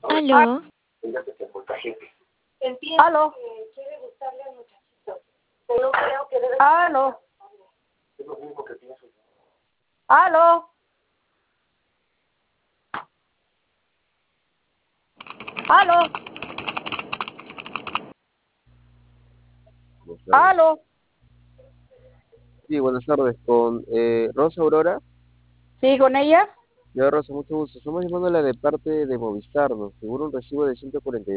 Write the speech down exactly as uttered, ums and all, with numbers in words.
Aló, Aló. Aló. Aló. Aló. Buenas tardes. Aló. Sí, buenas tardes. Con eh, Rosa Aurora. Sí, con ella. Yo, Rosa, mucho gusto. Estamos llamándola de parte de Movistar, nos figura un recibo de ciento cuarenta y